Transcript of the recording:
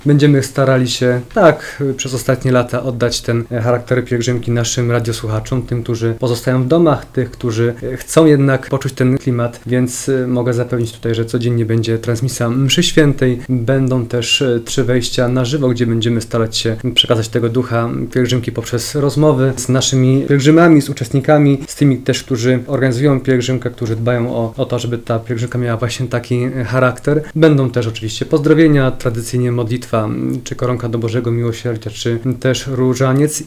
Będziemy starali się przez ostatnie lata oddać ten charakter pielgrzymki naszym radiosłuchaczom, tym, którzy pozostają w domach, tych, którzy chcą jednak poczuć ten klimat, więc mogę zapewnić tutaj, że codziennie będzie transmisja mszy świętej, będą też 3 wejścia na żywo, gdzie będziemy starać się przekazać tego ducha pielgrzymki poprzez rozmowy z naszymi pielgrzymami, z uczestnikami, z tymi też, którzy organizują pielgrzymkę, którzy dbają o to, żeby ta pielgrzymka miała właśnie taki charakter. Będą też oczywiście pozdrowienia, tradycyjnie modlitwa, czy koronka do Bożego Miłosierdzia, czy też różaniec